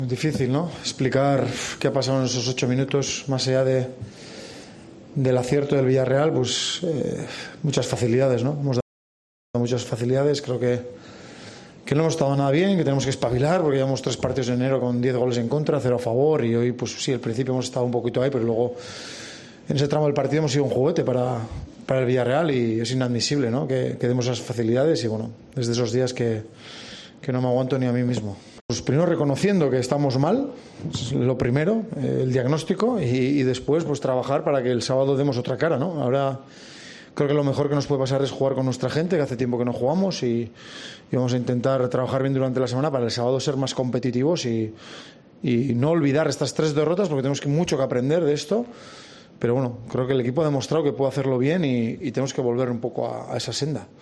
Es difícil, ¿no? Explicar qué ha pasado en esos 8 minutos, más allá del acierto del Villarreal, pues muchas facilidades, ¿no? Hemos dado muchas facilidades, creo que no hemos estado nada bien, que tenemos que espabilar, porque llevamos 3 partidos de enero con 10 goles en contra, 0 a favor, y hoy, pues sí, al principio hemos estado un poquito ahí, pero luego en ese tramo del partido hemos sido un juguete para el Villarreal y es inadmisible, ¿no? Que demos esas facilidades y bueno, desde esos días que no me aguanto ni a mí mismo. Pues primero reconociendo que estamos mal, es lo primero, el diagnóstico, y después pues trabajar para que el sábado demos otra cara, ¿no? Ahora creo que lo mejor que nos puede pasar es jugar con nuestra gente, que hace tiempo que no jugamos, y vamos a intentar trabajar bien durante la semana para el sábado ser más competitivos y no olvidar estas 3 derrotas, porque tenemos mucho que aprender de esto. Pero bueno, creo que el equipo ha demostrado que puede hacerlo bien y tenemos que volver un poco a esa senda.